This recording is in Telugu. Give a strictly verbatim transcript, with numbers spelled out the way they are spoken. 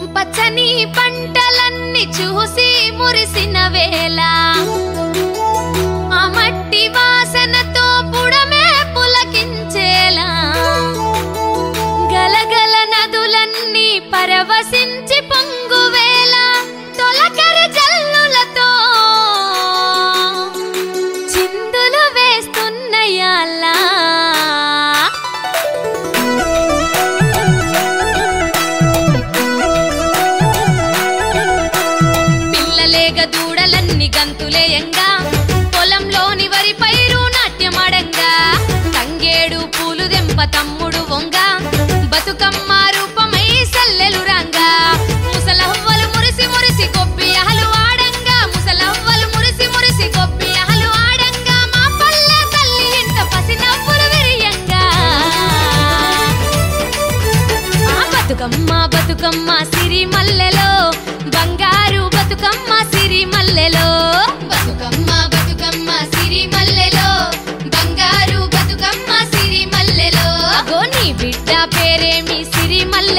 పచ్చని పంటలన్నీ చూసి మురిసిన వేళ ఆ మట్టి వాసనతో పుడమే పులకించేలా గలగల నదులన్నీ పరవశించి పొంగువేళ తొలకరి జల్లులతో చిందులు వేస్తున్నాయల్లా దూడలన్నీ గంతులేయంగా పొలంలోని వరి పైరు నాట్యమాడంగా తంగేడు పూలు దెంప తమ్ముడు వంగ బతుకమ్మ రూపమై సల్లెలు రంగా ముసలవ్వలు మురిసి మురిసి కొబ్బియహలు ఆడంగా ముసలవ్వలు మురిసి మురిసి కొబ్బియహలు ఆడంగా మా పల్లె తల్లి ఇంట పసినవ్వులు విరియంగా ఆ బతుకమ్మ బతుకమ్మ సిరి మల్లెలో బంగారు బతుకమ్మ సిరి మల్లెలో బతుకమ్మ బతుకమ్మ సిరి మల్లెలో బంగారు బతుకమ్మ సిరి మల్లెలో గో నీ బిడ్డ పేరేమి సిరి మల్లె